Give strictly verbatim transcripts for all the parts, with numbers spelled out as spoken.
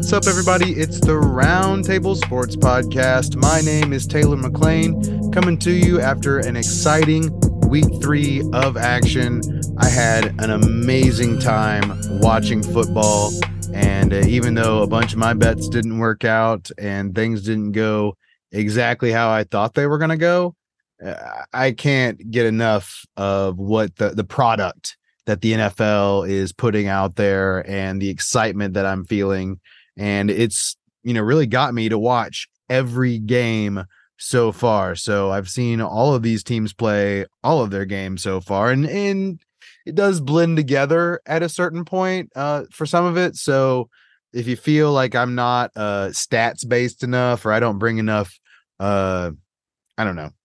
What's up, everybody? It's the Roundtable Sports Podcast. My name is Taylor McLean, coming to you after an exciting week three of action. I had an amazing time watching football, and uh, even though a bunch of my bets didn't work out and things didn't go exactly how I thought they were going to go, uh, I can't get enough of what the, the product that the N F L is putting out there and the excitement that I'm feeling. And it's, you know, really got me to watch every game so far. So I've seen all of these teams play all of their games so far, and, and it does blend together at a certain point uh, for some of it. So if you feel like I'm not uh, stats based enough, or I don't bring enough, uh, I don't know,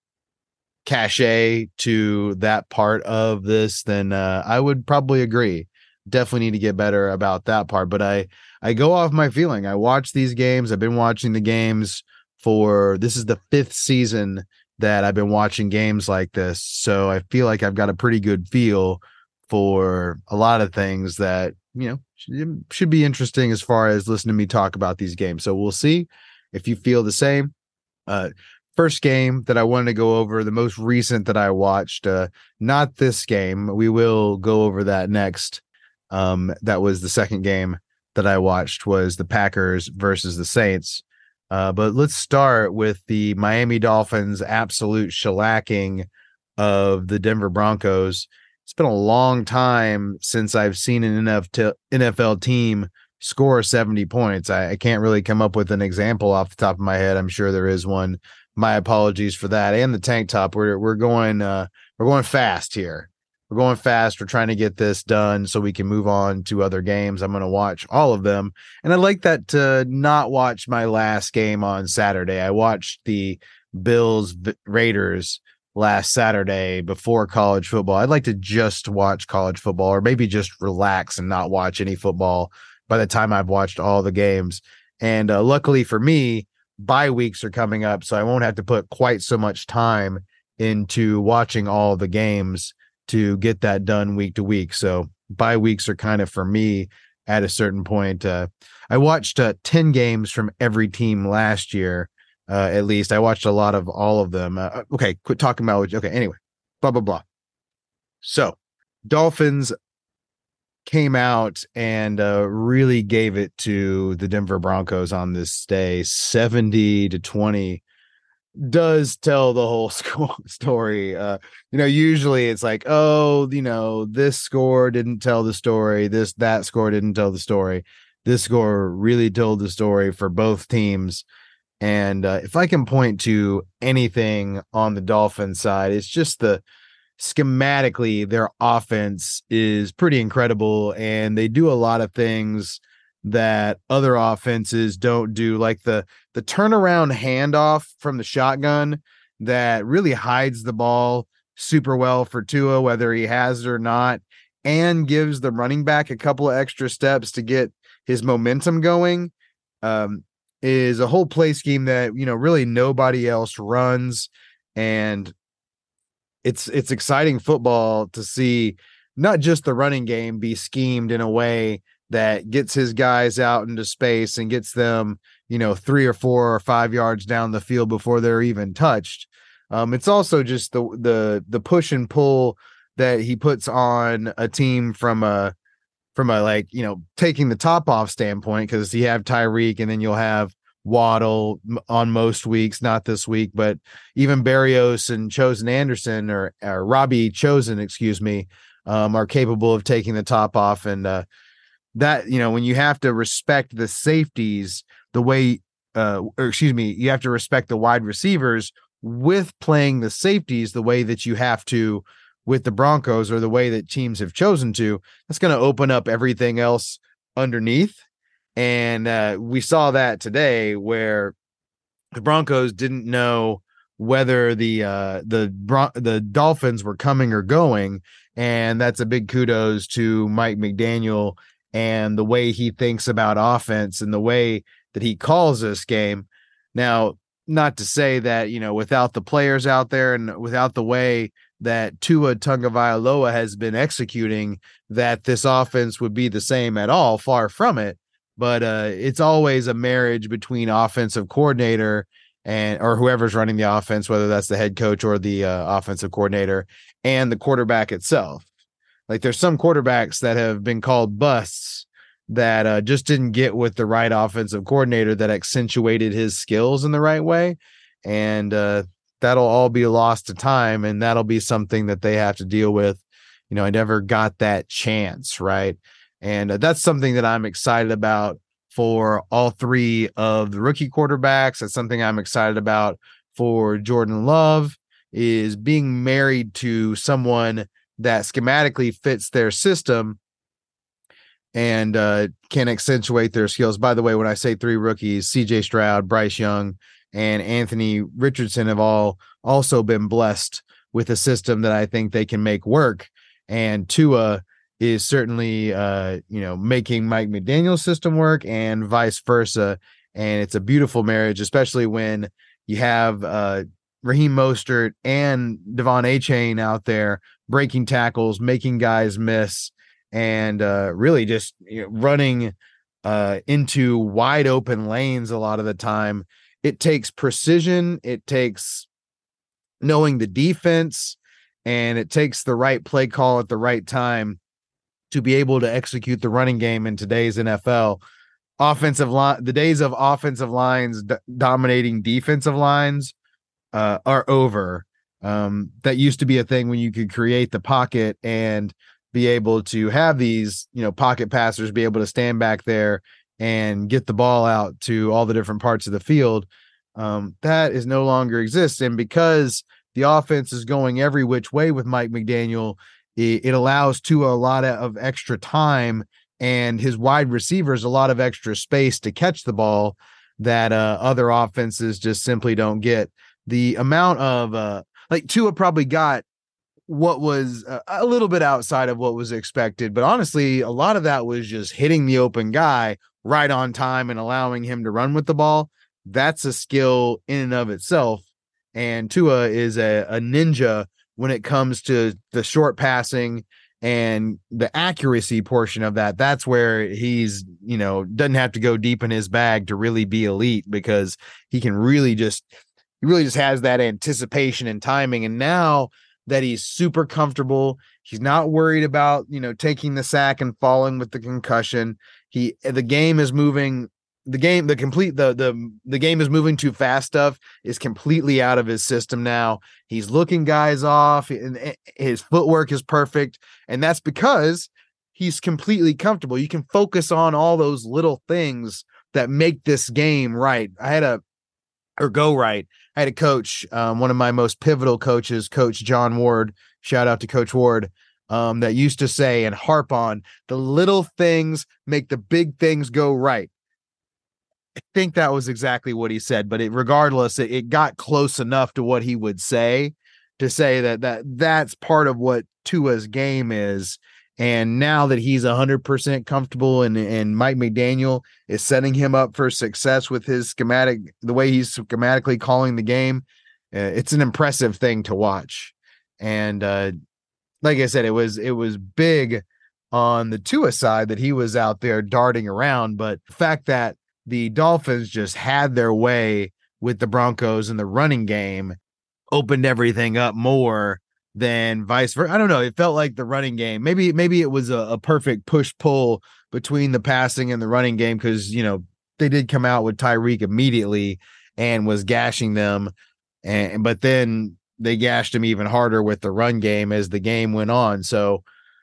cachet to that part of this, then uh, I would probably agree. Definitely need to get better about that part. But I, I go off my feeling. I watch these games. I've been watching the games for, this is the fifth season that I've been watching games like this. So I feel like I've got a pretty good feel for a lot of things that, you know, should, should be interesting as far as listening to me talk about these games. So we'll see if you feel the same. Uh, First game that I wanted to go over, the most recent that I watched, uh, not this game. We will go over that next. Um, that was the second game that I watched, was the Packers versus the Saints. Uh, but let's start with the Miami Dolphins' absolute shellacking of the Denver Broncos. It's been a long time since I've seen an N F L team score seventy points. I, I can't really come up with an example off the top of my head. I'm sure there is one. My apologies for that. And the tank top. We're we're going uh, we're going fast here. We're going fast. We're trying to get this done so we can move on to other games. I'm going to watch all of them, and I'd like that to not watch my last game on Saturday. I watched the Bills Raiders last Saturday before college football. I'd like to just watch college football, or maybe just relax and not watch any football by the time I've watched all the games. And uh, luckily for me, bye weeks are coming up, so I won't have to put quite so much time into watching all the games to get that done week to week. So bye weeks are kind of for me at a certain point. Uh, I watched uh, ten games from every team last year, uh, at least. I watched a lot of all of them. Uh, okay, quit talking about. Okay, anyway, blah, blah, blah. So Dolphins came out and uh, really gave it to the Denver Broncos on this day. seventy to twenty does tell the whole score story. Uh, you know, usually it's like, oh, you know, this score didn't tell the story. This, that score didn't tell the story. This score really told the story for both teams. And uh, if I can point to anything on the Dolphins side, it's just the, schematically, their offense is pretty incredible, and they do a lot of things that other offenses don't do, like the the turnaround handoff from the shotgun that really hides the ball super well for Tua, whether he has it or not, and gives the running back a couple of extra steps to get his momentum going. Um, is a whole play scheme that, you know, really nobody else runs. And It's it's exciting football to see not just the running game be schemed in a way that gets his guys out into space and gets them, you know, three or four or five yards down the field before they're even touched. Um, it's also just the the the push and pull that he puts on a team from a from a like, you know, taking the top off standpoint, because you have Tyreek and then you'll have Waddle on most weeks, not this week, but even Berrios and Chosen Anderson or, or Robbie Chosen, excuse me, um, are capable of taking the top off. And uh, that, you know, when you have to respect the safeties the way, uh, or excuse me, you have to respect the wide receivers with playing the safeties the way that you have to with the Broncos, or the way that teams have chosen to, that's going to open up everything else underneath. And uh, we saw that today, where the Broncos didn't know whether the uh, the Bron- the Dolphins were coming or going, and that's a big kudos to Mike McDaniel and the way he thinks about offense and the way that he calls this game. Now, not to say that, you know, without the players out there and without the way that Tua Tagovailoa has been executing, that this offense would be the same at all. Far from it. but uh, it's always a marriage between offensive coordinator and or whoever's running the offense, whether that's the head coach or the uh, offensive coordinator, and the quarterback itself. Like there's some quarterbacks that have been called busts that uh, just didn't get with the right offensive coordinator that accentuated his skills in the right way. And uh, that'll all be lost to time. And that'll be something that they have to deal with. You know, I never got that chance. Right. And uh, that's something that I'm excited about for all three of the rookie quarterbacks. That's something I'm excited about for Jordan Love, is being married to someone that schematically fits their system and uh, can accentuate their skills. By the way, when I say three rookies, C J Stroud, Bryce Young, and Anthony Richardson have all also been blessed with a system that I think they can make work. And Tua is certainly, uh, you know, making Mike McDaniel's system work and vice versa. And it's a beautiful marriage, especially when you have uh, Raheem Mostert and Devon Achane out there breaking tackles, making guys miss, and uh, really just you know, running uh, into wide open lanes a lot of the time. It takes precision. It takes knowing the defense, and it takes the right play call at the right time to be able to execute the running game in today's N F L. Offensive line, the days of offensive lines d- dominating defensive lines uh, are over. Um, that used to be a thing when you could create the pocket and be able to have these, you know, pocket passers be able to stand back there and get the ball out to all the different parts of the field. Um, that is no longer exists. And because the offense is going every which way with Mike McDaniel, it, it allows Tua a lot of extra time and his wide receivers a lot of extra space to catch the ball that uh, other offenses just simply don't get. The amount of uh, like Tua probably got what was a, a little bit outside of what was expected, but honestly, a lot of that was just hitting the open guy right on time and allowing him to run with the ball. That's a skill in and of itself. And Tua is a, a ninja when it comes to the short passing and the accuracy portion of that. That's where he's, you know, doesn't have to go deep in his bag to really be elite, because he can really just, he really just has that anticipation and timing. And now that he's super comfortable, he's not worried about, you know, taking the sack and falling with the concussion. He, the game is moving, the game, the complete, the, the, the game is moving too fast stuff is completely out of his system now. He's looking guys off, and his footwork is perfect. And that's because he's completely comfortable. You can focus on all those little things that make this game right. I had a, or go right. I had a coach, um, one of my most pivotal coaches, Coach John Ward, shout out to Coach Ward, um, that used to say and harp on the little things make the big things go right. I think that was exactly what he said, but it, regardless, it, it got close enough to what he would say to say that, that that's part of what Tua's game is. And now that he's one hundred percent comfortable and, and Mike McDaniel is setting him up for success with his schematic, the way he's schematically calling the game, uh, it's an impressive thing to watch. And uh, like I said, it was it was big on the Tua side that he was out there darting around. But the fact that the Dolphins just had their way with the Broncos in the running game opened everything up more than vice versa. I don't know. It felt like the running game, maybe, maybe it was a, a perfect push pull between the passing and the running game. Cause you know, they did come out with Tyreek immediately and was gashing them. And, but then they gashed him even harder with the run game as the game went on. So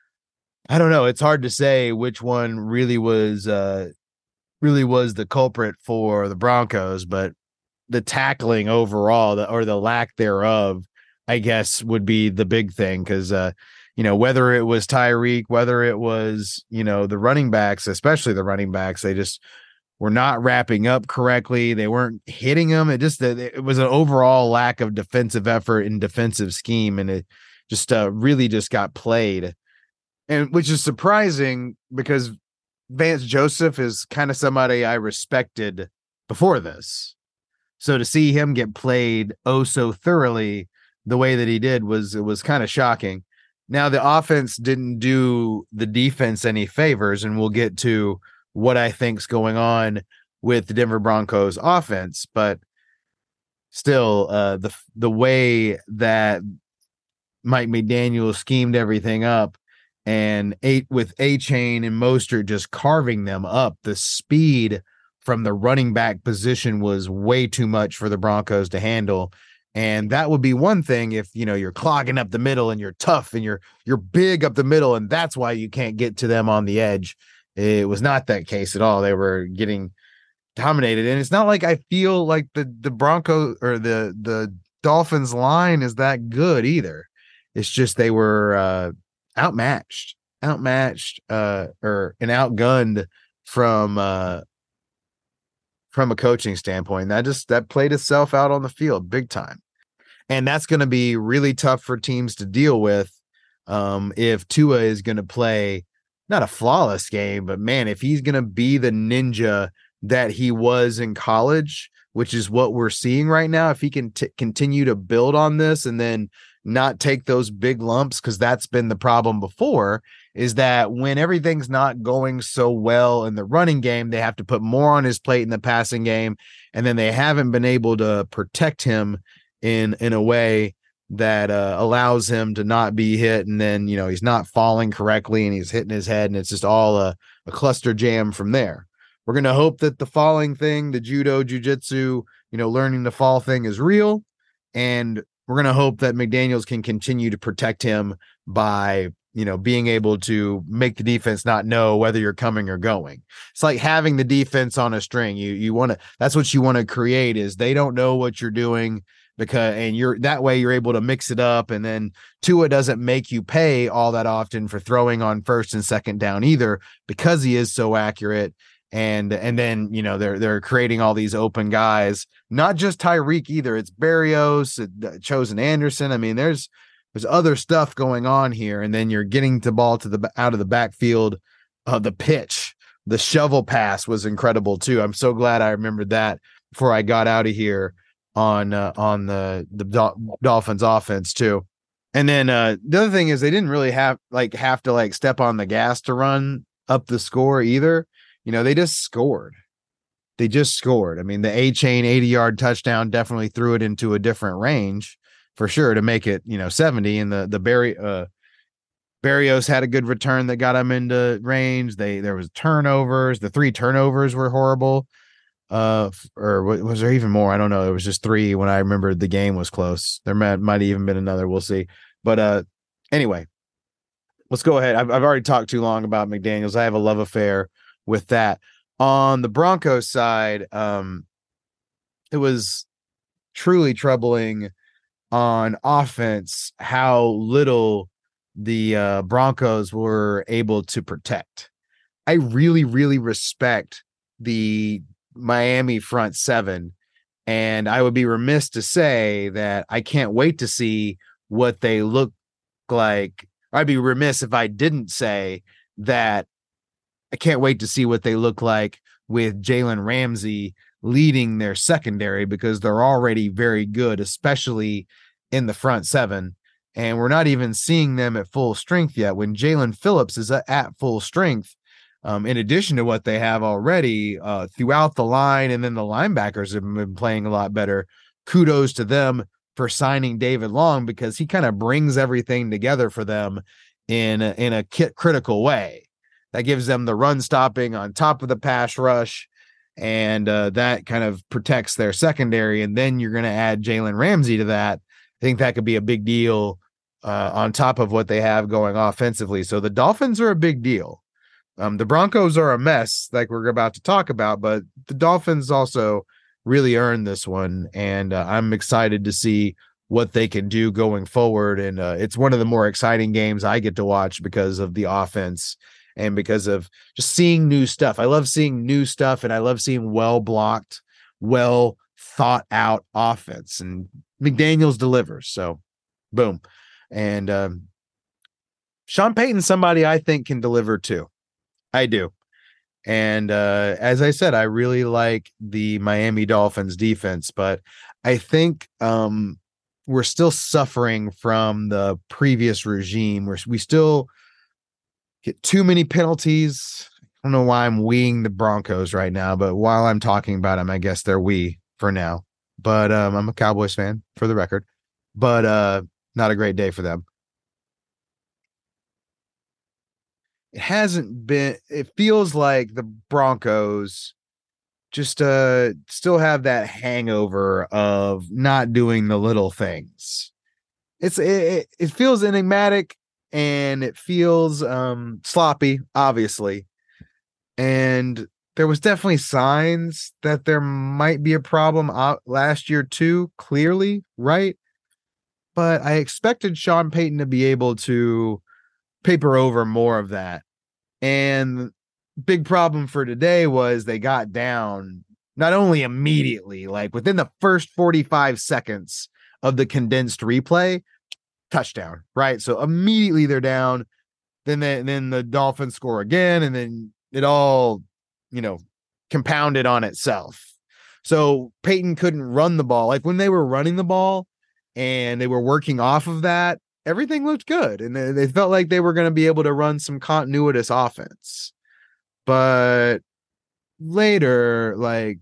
I don't know. It's hard to say which one really was, uh, really was the culprit for the Broncos, but the tackling overall, the, or the lack thereof, I guess would be the big thing. Cause, uh, you know, whether it was Tyreek, whether it was, you know, the running backs, especially the running backs, they just were not wrapping up correctly. They weren't hitting them. It just, it was an overall lack of defensive effort and defensive scheme. And it just uh, really just got played. And which is surprising because Vance Joseph is kind of somebody I respected before this. So to see him get played oh so thoroughly the way that he did was, it was kind of shocking. Now the offense didn't do the defense any favors, and we'll get to what I think's going on with the Denver Broncos offense, but still, uh, the the way that Mike McDaniel schemed everything up, and eight with Achane and Mostert just carving them up, the speed from the running back position was way too much for the Broncos to handle. And that would be one thing if, you know, you're clogging up the middle and you're tough and you're you're big up the middle, and that's why you can't get to them on the edge. It was not that case at all. They were getting dominated, and it's not like I feel like the the Broncos or the the Dolphins line is that good either. It's just they were uh, outmatched, outmatched, uh, or and outgunned from uh, from a coaching standpoint. That just that played itself out on the field big time. And that's going to be really tough for teams to deal with um, if Tua is going to play not a flawless game, but man, if he's going to be the ninja that he was in college, which is what we're seeing right now, if he can t- continue to build on this and then not take those big lumps, because that's been the problem before, is that when everything's not going so well in the running game, they have to put more on his plate in the passing game, and then they haven't been able to protect him in in a way that uh, allows him to not be hit, and then, you know, he's not falling correctly and he's hitting his head, and it's just all a, a cluster jam from there. We're going to hope that the falling thing, the judo, jujitsu, you know, learning to fall thing is real, and we're going to hope that McDaniels can continue to protect him by, you know, being able to make the defense not know whether you're coming or going. It's like having the defense on a string. You you want to, that's what you want to create, is they don't know what you're doing, because, and you're that way you're able to mix it up. And then Tua doesn't make you pay all that often for throwing on first and second down either, because he is so accurate. And and then, you know, they're they're creating all these open guys, not just Tyreek either. It's Berrios, uh, Chosen Anderson. I mean, there's there's other stuff going on here. And then you're getting the ball to the out of the backfield. Uh, the pitch, the shovel pass was incredible too. I'm so glad I remembered that before I got out of here on uh, on the the Dol- Dolphins offense too. And then uh, the other thing is they didn't really have like have to like step on the gas to run up the score either. You know, they just scored. They just scored. I mean, the Achane eighty-yard touchdown definitely threw it into a different range for sure to make it, you know, seventy. And the the Barry uh, Berrios had a good return that got him into range. They there was turnovers. The three turnovers were horrible. Uh, or was there even more? I don't know. It was just three when I remember the game was close. There might might have even been another. We'll see. But uh, anyway, let's go ahead. I've I've already talked too long about McDaniels. I have a love affair with that. On the Broncos side, um, it was truly troubling on offense how little the uh, Broncos were able to protect. I really, really respect the Miami front seven, and I would be remiss to say that I can't wait to see what they look like. I'd be remiss if I didn't say that I can't wait to see what they look like with Jalen Ramsey leading their secondary, because they're already very good, especially in the front seven. And we're not even seeing them at full strength yet. When Jalen Phillips is at full strength, um, in addition to what they have already uh, throughout the line, and then the linebackers have been playing a lot better. Kudos to them for signing David Long, because he kind of brings everything together for them in a, in a critical way. That gives them the run stopping on top of the pass rush, and uh, that kind of protects their secondary. And then you're going to add Jalen Ramsey to that. I think that could be a big deal uh, on top of what they have going offensively. So the Dolphins are a big deal. Um, the Broncos are a mess, like we're about to talk about, but the Dolphins also really earned this one, and uh, I'm excited to see what they can do going forward. And uh, it's one of the more exciting games I get to watch because of the offense and because of just seeing new stuff. I love seeing new stuff, and I love seeing well-blocked, well thought out offense, and McDaniels delivers. So boom. And um, Sean Payton's somebody I think can deliver too. I do. And uh, as I said, I really like the Miami Dolphins defense, but I think um, we're still suffering from the previous regime, where we still get too many penalties, don't know why I'm weeing the Broncos right now, but while I'm talking about them, I guess they're we for now. But um, I'm a Cowboys fan for the record, but uh, not a great day for them. It hasn't been, it feels like the Broncos just uh still have that hangover of not doing the little things. It's it, it feels enigmatic and it feels um sloppy, obviously. And there was definitely signs that there might be a problem out last year too, clearly, right? But I expected Sean Payton to be able to paper over more of that. And big problem for today was they got down not only immediately, like within the first forty-five seconds of the condensed replay, touchdown, right? So immediately they're down. Then they, then the Dolphins score again, and then it all, you know, compounded on itself. So Peyton couldn't run the ball. Like when they were running the ball and they were working off of that, everything looked good. And they, they felt like they were going to be able to run some continuous offense. But later, like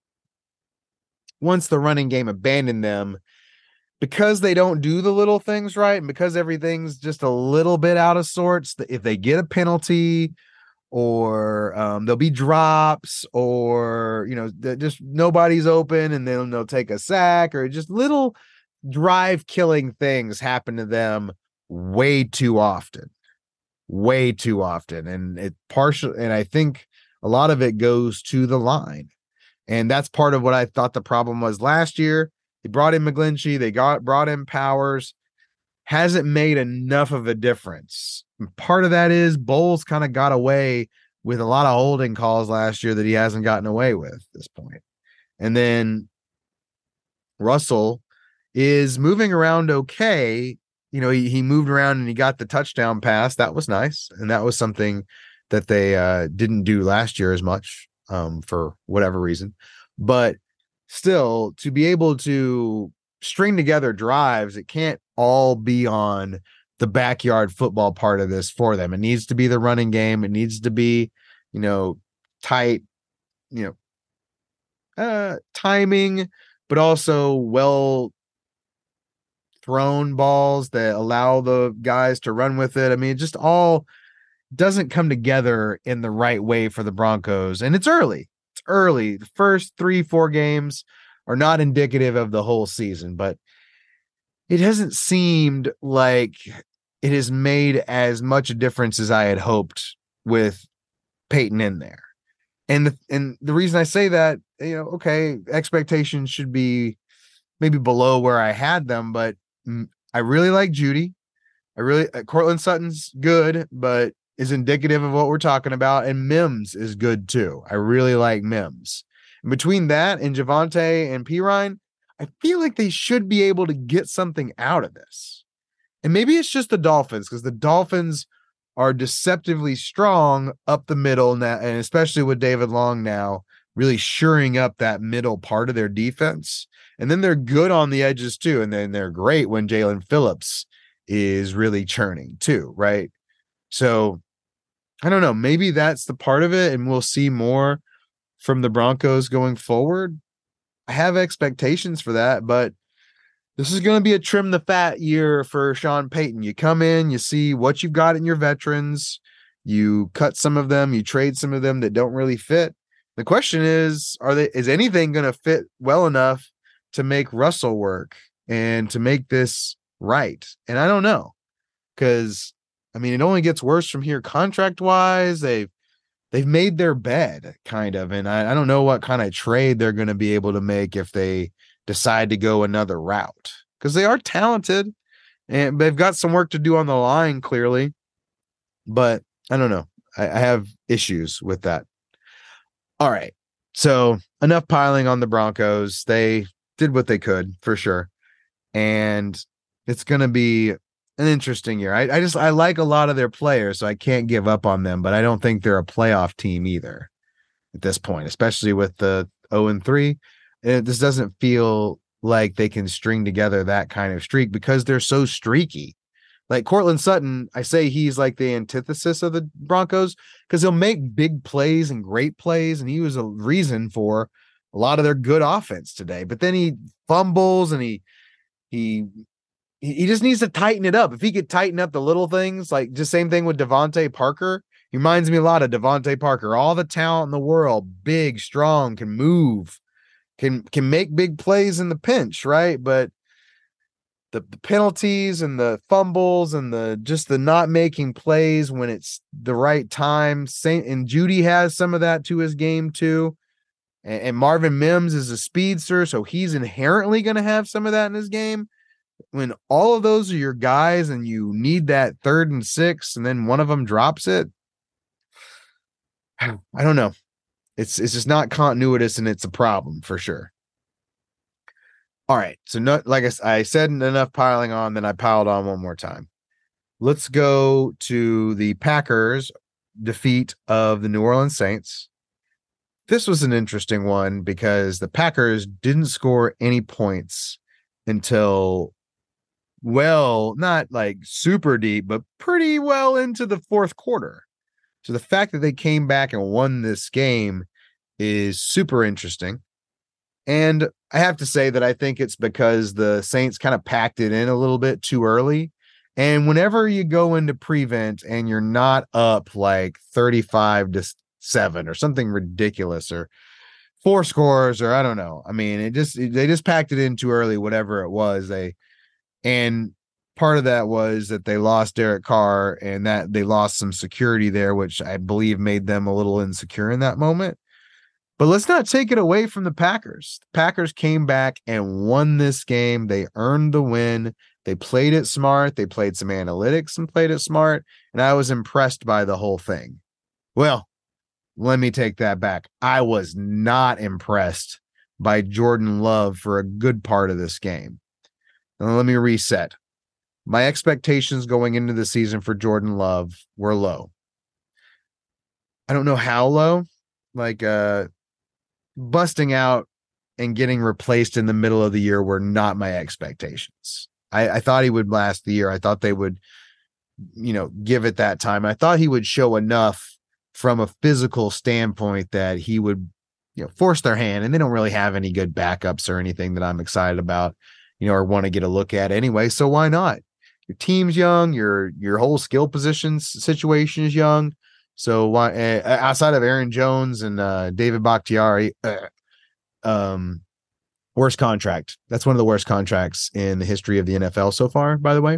once the running game abandoned them, because they don't do the little things right, and because everything's just a little bit out of sorts, if they get a penalty or um, there'll be drops or, you know, just nobody's open and then they'll take a sack or just little drive killing things happen to them way too often, way too often. And it partial, and I think a lot of it goes to the line. And that's part of what I thought the problem was last year. They brought in McGlinchey. They got brought in Powers. Hasn't made enough of a difference. And part of that is Bowles kind of got away with a lot of holding calls last year that he hasn't gotten away with at this point. And then Russell is moving around okay. You know, he, he moved around and he got the touchdown pass. That was nice. And that was something that they uh, didn't do last year as much um, for whatever reason. But still, to be able to string together drives, it can't all be on the backyard football part of this for them. It needs to be the running game. It needs to be, you know, tight, you know, uh, timing, but also well thrown balls that allow the guys to run with it. I mean, it just all doesn't come together in the right way for the Broncos. And it's early. It's early. The first three, four games are not indicative of the whole season, but it hasn't seemed like it has made as much a difference as I had hoped with Peyton in there. And the, and the reason I say that, you know, okay, expectations should be maybe below where I had them, but I really like Jeudy. I really, uh, Courtland Sutton's good, but is indicative of what we're talking about. And Mims is good too. I really like Mims. And between that and Javonte and Pirine, I feel like they should be able to get something out of this. And maybe it's just the Dolphins, because the Dolphins are deceptively strong up the middle now, and especially with David Long now really shoring up that middle part of their defense. And then they're good on the edges too. And then they're great when Jalen Phillips is really churning too, right? So I don't know. Maybe that's the part of it, and we'll see more from the Broncos going forward. I have expectations for that, but this is going to be a trim the fat year for Sean Payton. You come in, you see what you've got in your veterans, you cut some of them, you trade some of them that don't really fit. The question is, are they, is anything going to fit well enough to make Russell work and to make this right? And I don't know, because I mean, it only gets worse from here contract wise. They've, they've made their bed kind of, and I, I don't know what kind of trade they're going to be able to make if they decide to go another route, because they are talented and they've got some work to do on the line clearly, but I don't know. I, I have issues with that. All right. So enough piling on the Broncos. They did what they could for sure. And it's going to be an interesting year. I, I just, I like a lot of their players, so I can't give up on them, but I don't think they're a playoff team either at this point, especially with the oh and three. It, this doesn't feel like they can string together that kind of streak because they're so streaky. Like Cortland Sutton, I say he's like the antithesis of the Broncos because he'll make big plays and great plays, and he was a reason for a lot of their good offense today. But then he fumbles and he he he just needs to tighten it up. If he could tighten up the little things, like just same thing with Devontae Parker. He reminds me a lot of Devontae Parker. All the talent in the world, big, strong, can move, can can make big plays in the pinch, right? But The, the penalties and the fumbles and the just the not making plays when it's the right time. Saint and Judy has some of that to his game too. And, and Marvin Mims is a speedster, so he's inherently going to have some of that in his game. When all of those are your guys and you need that third and six, and then one of them drops it, I don't know. It's it's just not continuous, and it's a problem for sure. All right, so no, like I, I said, enough piling on, then I piled on one more time. Let's go to the Packers defeat of the New Orleans Saints. This was an interesting one because the Packers didn't score any points until, well, not like super deep, but pretty well into the fourth quarter. So the fact that they came back and won this game is super interesting. And I have to say that I think it's because the Saints kind of packed it in a little bit too early. And whenever you go into prevent and you're not up like thirty-five to seven or something ridiculous or four scores or I don't know. I mean, it just they just packed it in too early, whatever it was. They and part of that was that they lost Derek Carr and that they lost some security there, which I believe made them a little insecure in that moment. But let's not take it away from the Packers. The Packers came back and won this game. They earned the win. They played it smart. They played some analytics and played it smart. And I was impressed by the whole thing. Well, let me take that back. I was not impressed by Jordan Love for a good part of this game. Now, let me reset. My expectations going into the season for Jordan Love were low. I don't know how low. Like, uh, busting out and getting replaced in the middle of the year were not my expectations. I, I thought he would last the year. I thought they would, you know, give it that time. I thought he would show enough from a physical standpoint that he would, you know, force their hand. And they don't really have any good backups or anything that I'm excited about, you know, or want to get a look at anyway. So why not? Your team's young. Your your whole skill positions situation is young. So why uh, outside of Aaron Jones and uh, David Bakhtiari, uh, um, worst contract. That's one of the worst contracts in the history of the N F L so far, by the way.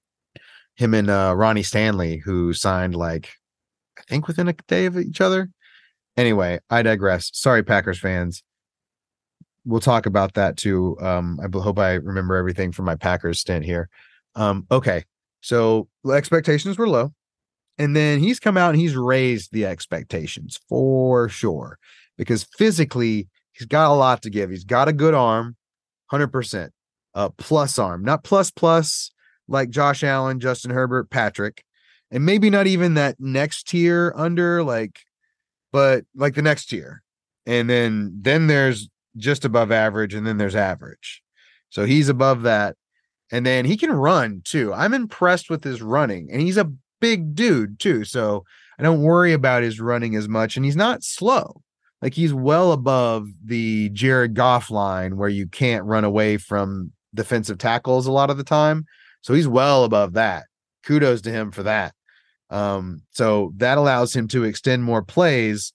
Him and uh, Ronnie Stanley, who signed like, I think within a day of each other. Anyway, I digress. Sorry, Packers fans. We'll talk about that too. Um, I hope I remember everything from my Packers stint here. Um, okay, so expectations were low. And then he's come out and he's raised the expectations for sure, because physically he's got a lot to give. He's got a good arm, one hundred percent, a plus arm, not plus plus like Josh Allen, Justin Herbert, Patrick, and maybe not even that next tier under like, but like the next tier. And then, then there's just above average and then there's average. So he's above that. And then he can run too. I'm impressed with his running, and he's a big dude too, so I don't worry about his running as much, and he's not slow. Like he's well above the Jared Goff line where you can't run away from defensive tackles a lot of the time. So he's well above that. Kudos to him for that. Um, so that allows him to extend more plays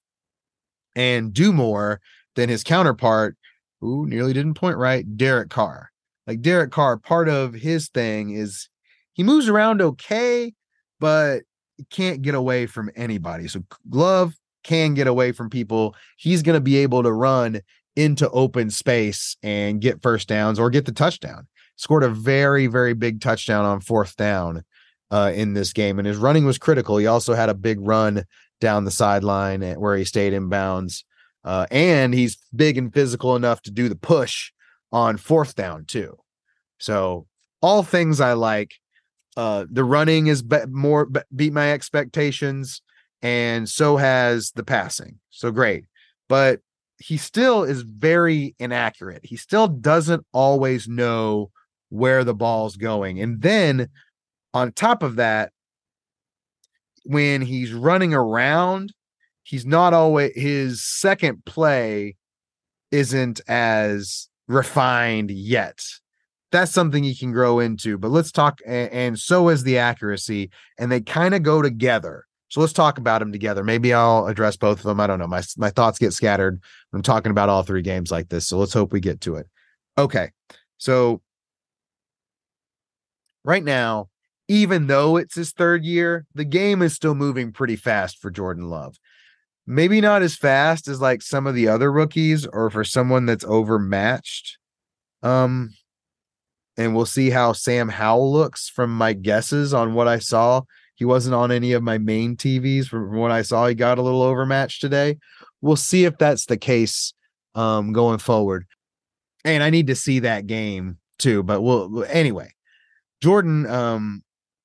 and do more than his counterpart, who nearly didn't point right, Derek Carr. Like Derek Carr, part of his thing is he moves around okay, but can't get away from anybody. So Love can get away from people. He's going to be able to run into open space and get first downs or get the touchdown. Scored a very, very big touchdown on fourth down uh, in this game. And his running was critical. He also had a big run down the sideline where he stayed in bounds. Uh, and he's big and physical enough to do the push on fourth down too. So all things I like. Uh, the running is be- more be- beat my expectations, and so has the passing. So great, but he still is very inaccurate. He still doesn't always know where the ball's going. And then On top of that, when he's running around, he's not always, his second play isn't as refined yet. That's something he can grow into, but let's talk. And, and so is the accuracy, and they kind of go together. So let's talk about them together. Maybe I'll address both of them. I don't know. My, my thoughts get scattered when I'm talking about all three games like this. So let's hope we get to it. Okay. So right now, even though it's his third year, the game is still moving pretty fast for Jordan Love. Maybe not as fast as like some of the other rookies or for someone that's overmatched. Um, and we'll see how Sam Howell looks from my guesses on what I saw. He wasn't on any of my main T Vs. From what I saw, he got a little overmatched today. We'll see if that's the case um, going forward. And I need to see that game too. But we'll anyway. Jordan um,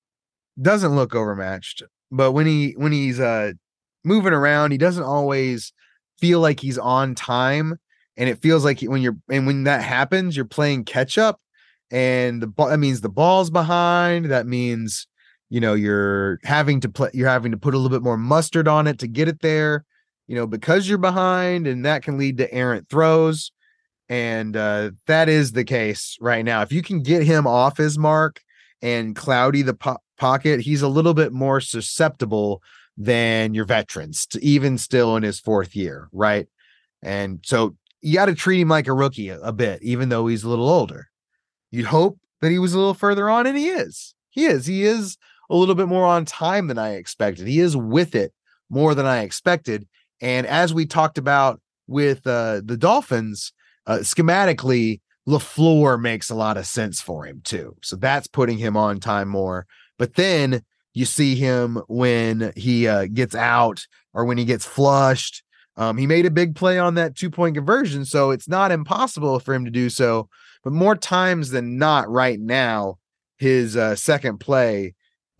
doesn't look overmatched, but when he when he's uh, moving around, he doesn't always feel like he's on time. And it feels like when you're and when that happens, you're playing catch up. And the ball, that means the ball's behind. That means, you know, you're having to play, you're having to put a little bit more mustard on it to get it there, you know, because you're behind, and that can lead to errant throws. And uh, that is the case right now. If you can get him off his mark and cloudy the po- pocket, he's a little bit more susceptible than your veterans, to even still in his fourth year, right? And so you got to treat him like a rookie a, a bit, even though he's a little older. You'd hope that he was a little further on, and he is. He is. He is a little bit more on time than I expected. He is with it more than I expected. And as we talked about with uh, the Dolphins, uh, schematically, LaFleur makes a lot of sense for him too. So that's putting him on time more. But then you see him when he uh, gets out or when he gets flushed. Um, he made a big play on that two-point conversion, so it's not impossible for him to do so. But more times than not right now, his uh, second play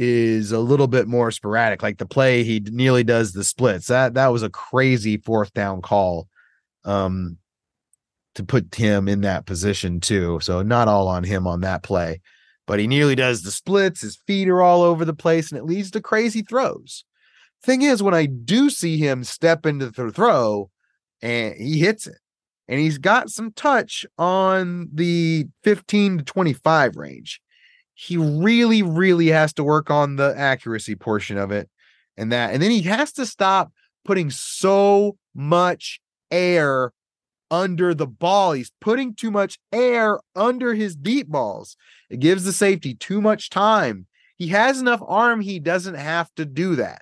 is a little bit more sporadic. Like the play he nearly does the splits. That that was a crazy fourth down call um, to put him in that position too. So not all on him on that play. But he nearly does the splits. His feet are all over the place, and it leads to crazy throws. Thing is, when I do see him step into the throw, and he hits it, and he's got some touch on the fifteen to twenty-five range. He really, really has to work on the accuracy portion of it. And that, and then he has to stop putting so much air under the ball. He's putting too much air under his deep balls. It gives the safety too much time. He has enough arm. He doesn't have to do that.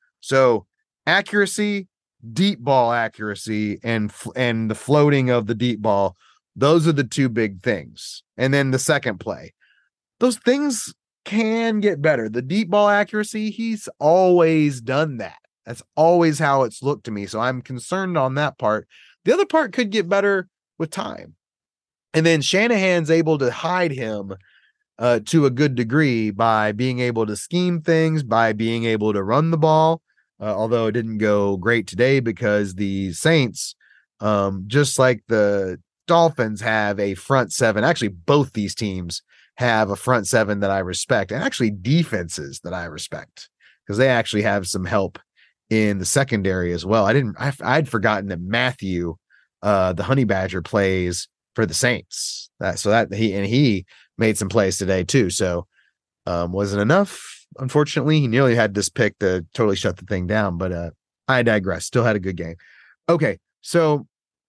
So accuracy, deep ball accuracy, and and the floating of the deep ball, those are the two big things. And then the second play, those things can get better. The deep ball accuracy, he's always done that. That's always how it's looked to me. So I'm concerned on that part. The other part could get better with time. And then Shanahan's able to hide him uh, to a good degree by being able to scheme things, by being able to run the ball. Uh, although it didn't go great today because the Saints, um, just like the Dolphins, have a front seven. Actually, both these teams have a front seven that I respect, and actually defenses that I respect, because they actually have some help in the secondary as well. I didn't, I, I'd forgotten that Matthew, uh, the Honey Badger, plays for the Saints. That so that he and he made some plays today too. So um, wasn't enough. Unfortunately, he nearly had this pick to totally shut the thing down, but uh, I digress. Still had a good game. Okay, so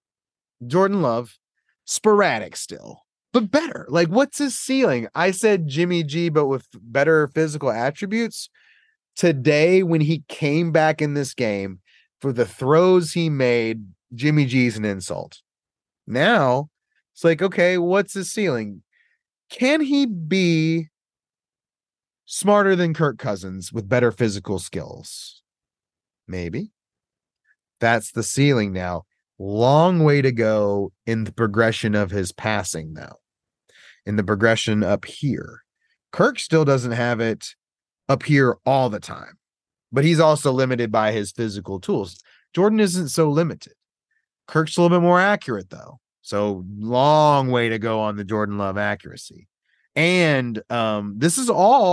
Jordan Love, sporadic still, but better. Like, what's his ceiling? I said Jimmy G, but with better physical attributes. Today, when he came back in this game, for the throws he made, Jimmy G's an insult. Now, it's like, okay, what's his ceiling? Can he be smarter than Kirk Cousins with better physical skills? Maybe. That's the ceiling now. Long way to go in the progression of his passing, though. In the progression up here. Kirk still doesn't have it up here all the time, but he's also limited by his physical tools. Jordan isn't so limited. Kirk's a little bit more accurate, though. So long way to go on the Jordan Love accuracy. And um, this is all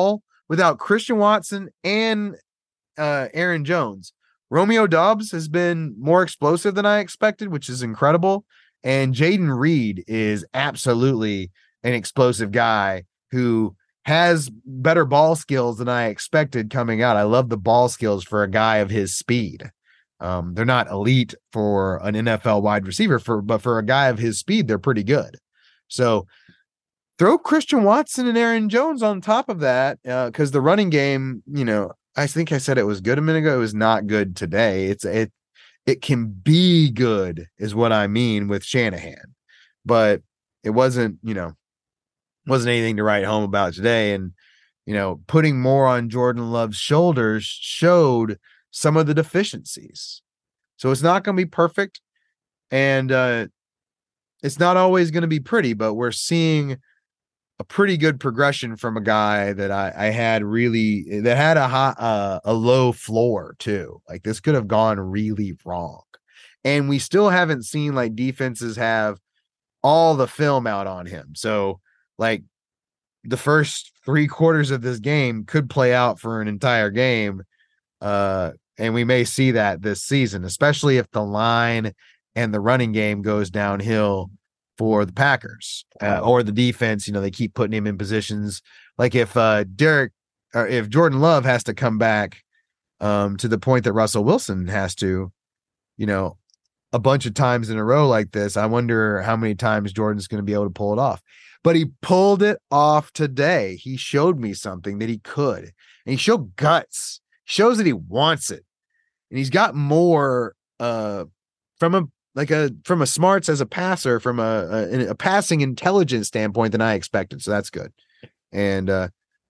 without Christian Watson and uh, Aaron Jones. Romeo Doubs has been more explosive than I expected, which is incredible. And Jaden Reed is absolutely an explosive guy who has better ball skills than I expected coming out. I love the ball skills for a guy of his speed. Um, they're not elite for an N F L wide receiver, for but for a guy of his speed, they're pretty good. So throw Christian Watson and Aaron Jones on top of that, because uh, the running game, you know, I think I said it was good a minute ago. It was not good today. It's it it can be good, is what I mean with Shanahan, but it wasn't, you know, wasn't anything to write home about today. And you know, putting more on Jordan Love's shoulders showed some of the deficiencies. So it's not going to be perfect, and uh, it's not always going to be pretty, but we're seeing a pretty good progression from a guy that I, I had really that had a high, uh, a low floor too. Like this could have gone really wrong, and we still haven't seen like defenses have all the film out on him. So like the first three quarters of this game could play out for an entire game, uh, and we may see that this season, especially if the line and the running game goes downhill for the Packers, uh, or the defense. You know, they keep putting him in positions like if uh, Derek or if Jordan Love has to come back um, to the point that Russell Wilson has to, you know, a bunch of times in a row like this. I wonder how many times Jordan's going to be able to pull it off. But he pulled it off today. He showed me something that he could, and he showed guts. He shows that he wants it, and he's got more uh, from a like a from a smarts as a passer, from a, a a passing intelligence standpoint than I expected. So that's good. And uh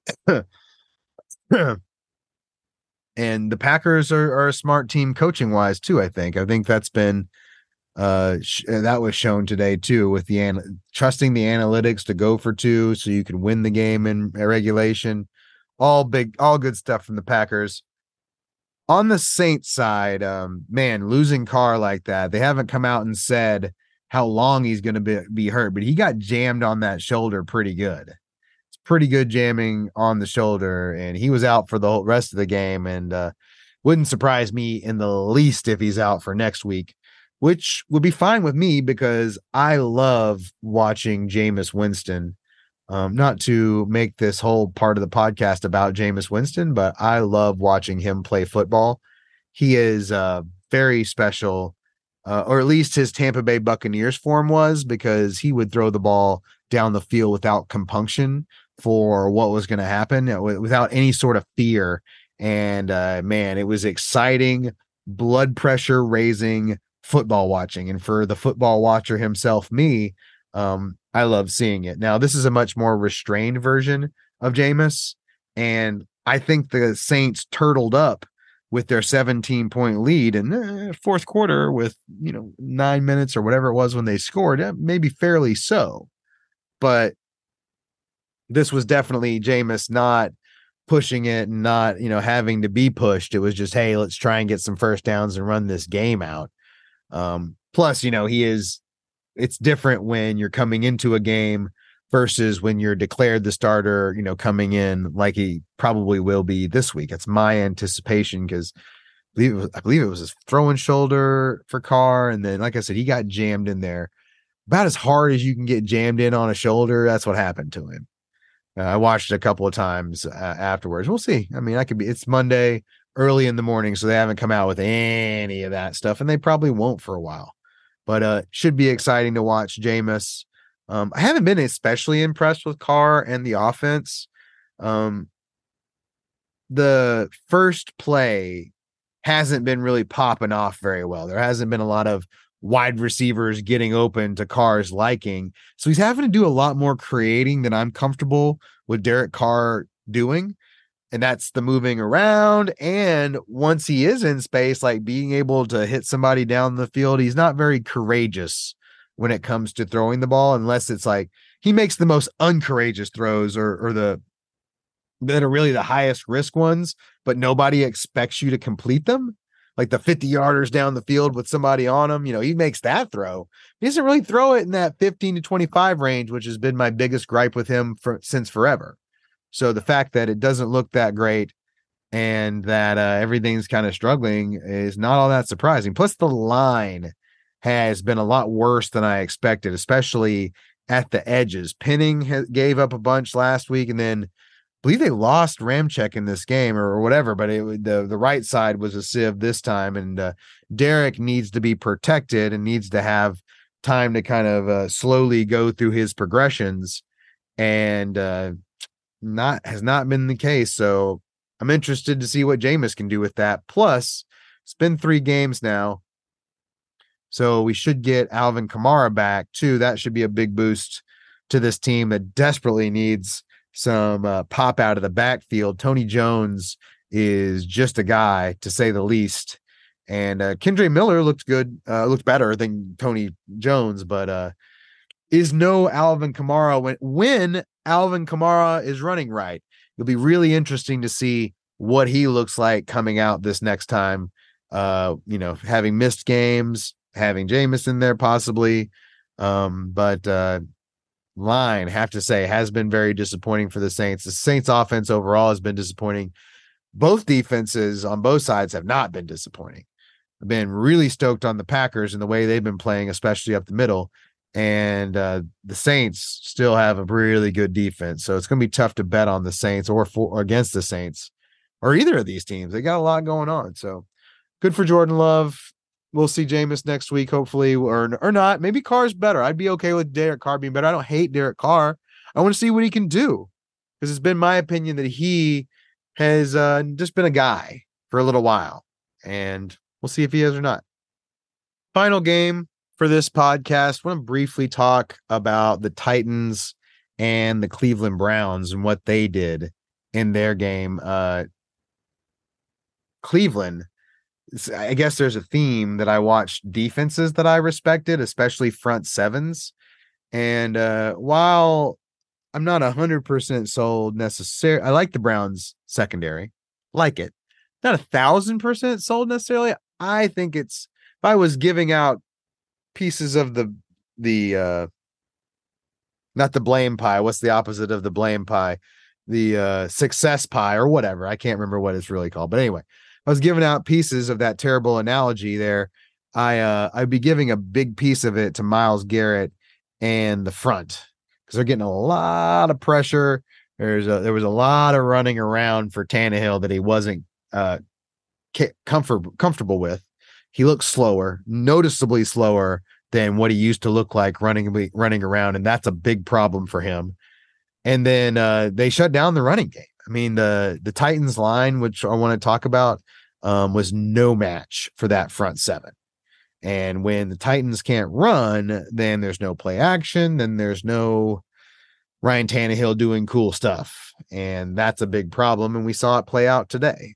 and the Packers are, are a smart team coaching wise too. I think. I think that's been uh sh- that was shown today too, with the an- trusting the analytics to go for two so you can win the game in regulation. All big, all good stuff from the Packers. On the Saints side, um, man, losing Carr like that, they haven't come out and said how long he's going to be, be hurt, but he got jammed on that shoulder pretty good. It's pretty good jamming on the shoulder, and he was out for the whole rest of the game, and uh, wouldn't surprise me in the least if he's out for next week, which would be fine with me because I love watching Jameis Winston. Um, not to make this whole part of the podcast about Jameis Winston, but I love watching him play football. He is uh, very special, uh, or at least his Tampa Bay Buccaneers form was, because he would throw the ball down the field without compunction for what was going to happen, without any sort of fear. And uh, man, it was exciting, blood pressure raising football watching. And for the football watcher himself, me, um, I love seeing it. Now, this is a much more restrained version of Jameis, and I think the Saints turtled up with their seventeen point lead in the fourth quarter with, you know, nine minutes or whatever it was when they scored, maybe fairly so. But this was definitely Jameis not pushing it and not, you know, having to be pushed. It was just, hey, let's try and get some first downs and run this game out. Um, plus, you know, he is, it's different when you're coming into a game versus when you're declared the starter, you know, coming in like he probably will be this week. It's my anticipation, because I believe it was, I believe it was his throwing shoulder for Carr. And then, like I said, he got jammed in there about as hard as you can get jammed in on a shoulder. That's what happened to him. Uh, I watched it a couple of times uh, afterwards. We'll see. I mean, I could be, it's Monday early in the morning, so they haven't come out with any of that stuff, and they probably won't for a while. But uh, should be exciting to watch Jameis. Um, I haven't been especially impressed with Carr and the offense. Um, the first play hasn't been really popping off very well. There hasn't been a lot of wide receivers getting open to Carr's liking. So he's having to do a lot more creating than I'm comfortable with Derek Carr doing. And that's the moving around. And once he is in space, like being able to hit somebody down the field, he's not very courageous when it comes to throwing the ball, unless it's like he makes the most uncourageous throws or, or the that are really the highest risk ones, but nobody expects you to complete them. Like the fifty yarders down the field with somebody on him, you know, he makes that throw. He doesn't really throw it in that fifteen to twenty-five range, which has been my biggest gripe with him for since forever. So the fact that it doesn't look that great and that uh, everything's kind of struggling is not all that surprising. Plus, the line has been a lot worse than I expected, especially at the edges. Penning ha- gave up a bunch last week, and then I believe they lost Ramczyk in this game or, or whatever, but it, the, the right side was a sieve this time, and uh, Derek needs to be protected and needs to have time to kind of uh, slowly go through his progressions, and uh, not has not been the case. So I'm interested to see what Jameis can do with that. Plus, it's been three games now, so we should get Alvin Kamara back too. That should be a big boost to this team that desperately needs some uh, pop out of the backfield. Tony Jones is just a guy, to say the least. And uh, Kendre Miller looked good, uh, looked better than Tony Jones, but uh, is no Alvin Kamara when when Alvin Kamara is running right. It'll be really interesting to see what he looks like coming out this next time. Uh, you know, having missed games, having Jameis in there possibly, um, but uh, line, have to say, has been very disappointing for the Saints. The Saints offense overall has been disappointing. Both defenses on both sides have not been disappointing. I've been really stoked on the Packers and the way they've been playing, especially up the middle. And uh, the Saints still have a really good defense. So it's going to be tough to bet on the Saints or, for, or against the Saints or either of these teams. They got a lot going on. So good for Jordan Love. We'll see Jameis next week, hopefully, or, or not. Maybe Carr's better. I'd be okay with Derek Carr being better. I don't hate Derek Carr. I want to see what he can do, because it's been my opinion that he has uh, just been a guy for a little while, and we'll see if he is or not. Final game for this podcast. I want to briefly talk about the Titans and the Cleveland Browns and what they did in their game. Uh, Cleveland, I guess there's a theme that I watched defenses that I respected, especially front sevens. And uh, while I'm not one hundred percent sold necessarily, I like the Browns secondary, like it. Not a thousand percent sold necessarily. I think it's, if I was giving out pieces of the, the, uh, not the blame pie, what's the opposite of the blame pie? The uh, success pie or whatever. I can't remember what it's really called. But anyway, I was giving out pieces of that terrible analogy there. I, uh, I'd be giving a big piece of it to Myles Garrett and the front, because they're getting a lot of pressure. There's a, there was a lot of running around for Tannehill that he wasn't uh, comfort, comfortable with. He looks slower, noticeably slower than what he used to look like running, running around. And that's a big problem for him. And then uh, they shut down the running game. I mean, the, the Titans line, which I want to talk about, um, was no match for that front seven. And when the Titans can't run, then there's no play action. Then there's no Ryan Tannehill doing cool stuff. And that's a big problem. And we saw it play out today.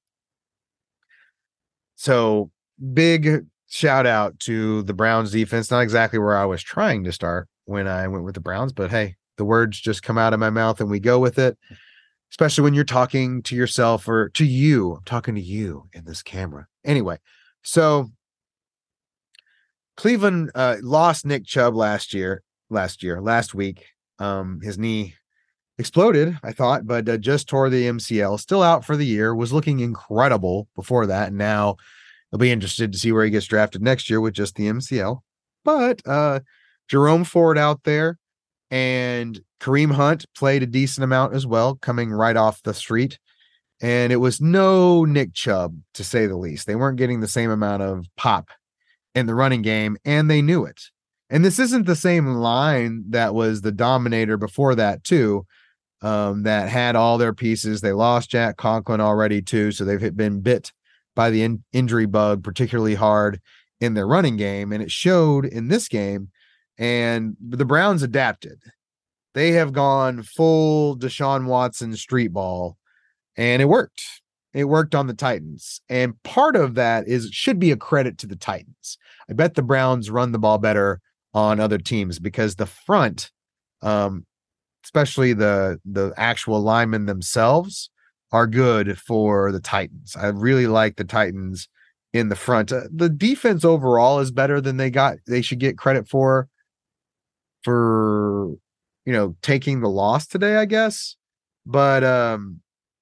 So big shout out to the Browns defense. Not exactly where I was trying to start when I went with the Browns, but hey, the words just come out of my mouth and we go with it. Especially when you're talking to yourself or to you. I'm talking to you in this camera. Anyway, so Cleveland uh, lost Nick Chubb last year, last year, last week. Um, his knee exploded, I thought, but uh, just tore the M C L. Still out for the year. Was looking incredible before that. And now I'll be interested to see where he gets drafted next year with just the M C L. But uh, Jerome Ford out there. And Kareem Hunt played a decent amount as well, coming right off the street. And it was no Nick Chubb, to say the least. They weren't getting the same amount of pop in the running game, and they knew it. And this isn't the same line that was the dominator before that, too, um, that had all their pieces. They lost Jack Conklin already, too, so they've been bit by the in- injury bug particularly hard in their running game, and it showed in this game. And the Browns adapted. They have gone full Deshaun Watson street ball, and it worked. It worked on the Titans. And part of that is, it should be a credit to the Titans. I bet the Browns run the ball better on other teams because the front, um, especially the, the actual linemen themselves, are good for the Titans. I really like the Titans in the front. Uh, the defense overall is better than they got. They should get credit for. for, you know, taking the loss today, I guess. But um,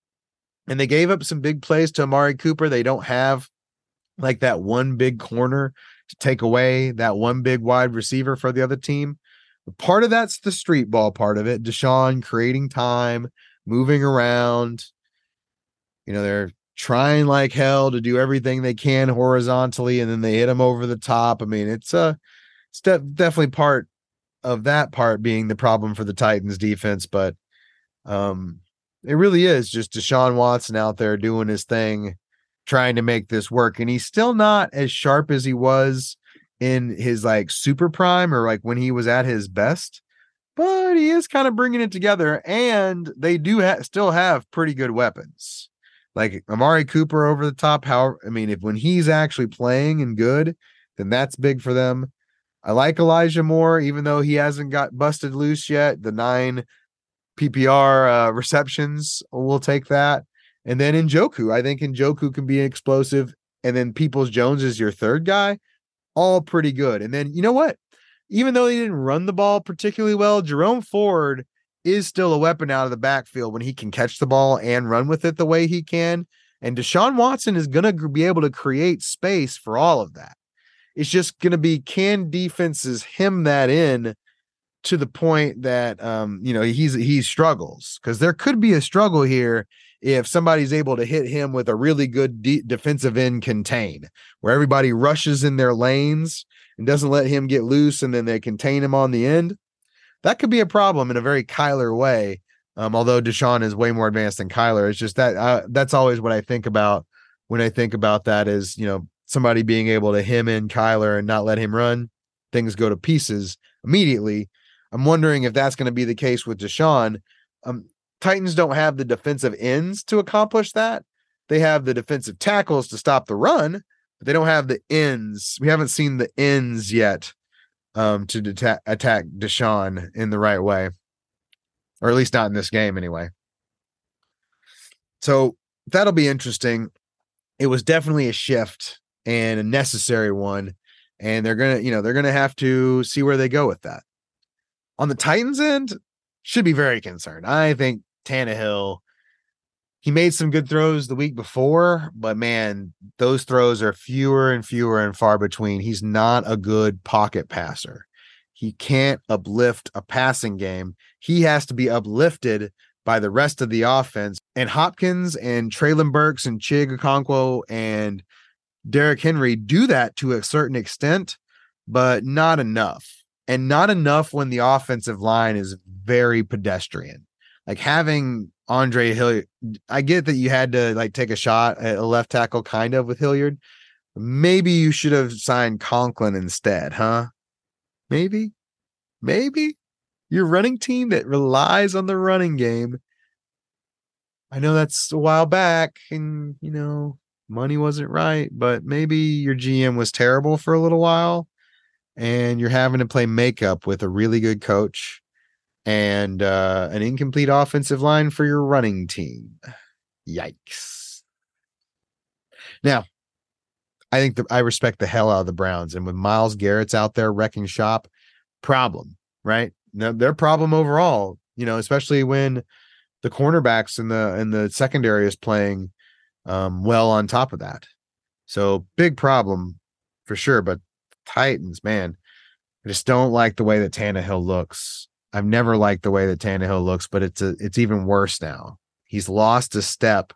and they gave up some big plays to Amari Cooper. They don't have like that one big corner to take away that one big wide receiver for the other team. But part of that's the street ball part of it. Deshaun creating time, moving around. You know, they're trying like hell to do everything they can horizontally, and then they hit him over the top. I mean, it's a uh, it's de- definitely part of that part being the problem for the Titans defense, but um, it really is just Deshaun Watson out there doing his thing, trying to make this work. And he's still not as sharp as he was in his like super prime or like when he was at his best, but he is kind of bringing it together. And they do ha- still have pretty good weapons. Like Amari Cooper over the top. How, I mean, if when he's actually playing and good, then that's big for them. I like Elijah Moore, even though he hasn't got busted loose yet. The nine P P R uh, receptions, we'll take that. And then Njoku, I think Njoku can be explosive. And then Peoples Jones is your third guy, all pretty good. And then you know what? Even though he didn't run the ball particularly well, Jerome Ford is still a weapon out of the backfield when he can catch the ball and run with it the way he can. And Deshaun Watson is going to be able to create space for all of that. It's just going to be, can defenses hem that in to the point that, um, you know, he's, he struggles, because there could be a struggle here if somebody's able to hit him with a really good de- defensive end contain, where everybody rushes in their lanes and doesn't let him get loose, and then they contain him on the end. That could be a problem in a very Kyler way. Um, although Deshaun is way more advanced than Kyler. It's just that uh, that's always what I think about when I think about that is, you know, somebody being able to hem in Kyler and not let him run, things go to pieces immediately. I'm wondering if that's going to be the case with Deshaun. Um, Titans don't have the defensive ends to accomplish that. They have the defensive tackles to stop the run, but they don't have the ends. We haven't seen the ends yet um, to deta- attack Deshaun in the right way, or at least not in this game anyway. So that'll be interesting. It was definitely a shift and a necessary one, and they're gonna, you know, they're gonna have to see where they go with that. On the Titans end, should be very concerned. I think Tannehill, he made some good throws the week before, but man, those throws are fewer and fewer and far between. He's not a good pocket passer. He can't uplift a passing game. He has to be uplifted by the rest of the offense. And Hopkins and Treylon Burks and Chig Okonkwo and Derrick Henry do that to a certain extent, but not enough. And not enough when the offensive line is very pedestrian. Like having Andre Hilliard, I get that you had to like take a shot at a left tackle kind of with Hilliard. Maybe you should have signed Conklin instead, huh? Maybe, maybe your running team that relies on the running game. I know that's a while back and, you know, money wasn't right, but maybe your G M was terrible for a little while and you're having to play makeup with a really good coach and uh, an incomplete offensive line for your running team. Yikes. Now, I think that I respect the hell out of the Browns. And with Myles Garrett's out there wrecking shop, problem, right? No, their problem overall, you know, especially when the cornerbacks in the in the secondary is playing um, well on top of that. So big problem for sure. But Titans, man, I just don't like the way that Tannehill looks. I've never liked the way that Tannehill looks, but it's a, it's even worse now. He's lost a step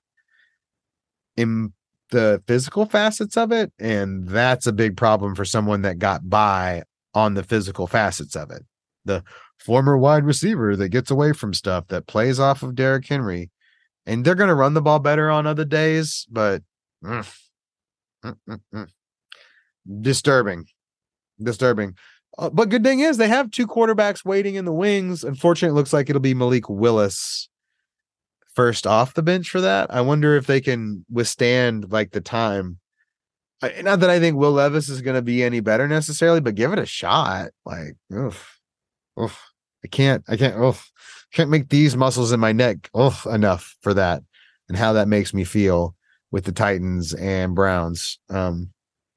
in the physical facets of it, and that's a big problem for someone that got by on the physical facets of it. The former wide receiver that gets away from stuff, that plays off of Derrick Henry, and they're going to run the ball better on other days, but mm, mm, mm, mm. disturbing, disturbing. Uh, but good thing is they have two quarterbacks waiting in the wings. Unfortunately, it looks like it'll be Malik Willis first off the bench for that. I wonder if they can withstand like the time. I, not that I think Will Levis is going to be any better necessarily, but give it a shot. Like, oof, oof. I can't, I can't, oof, can't make these muscles in my neck oof enough for that, and how that makes me feel with the Titans and Browns. Um,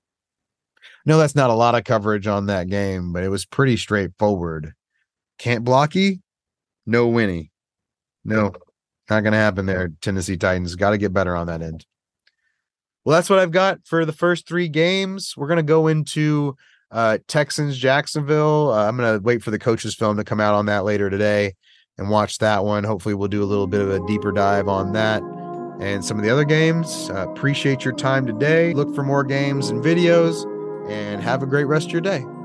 no, that's not a lot of coverage on that game, but it was pretty straightforward. Can't blocky, no Winnie. No, Not going to happen there. Tennessee Titans got to get better on that end. Well, that's what I've got for the first three games. We're going to go into uh, Texans, Jacksonville. Uh, I'm going to wait for the coach's film to come out on that later today and watch that one. Hopefully we'll do a little bit of a deeper dive on that and some of the other games. Uh, appreciate your time today. Look for more games and videos, and have a great rest of your day.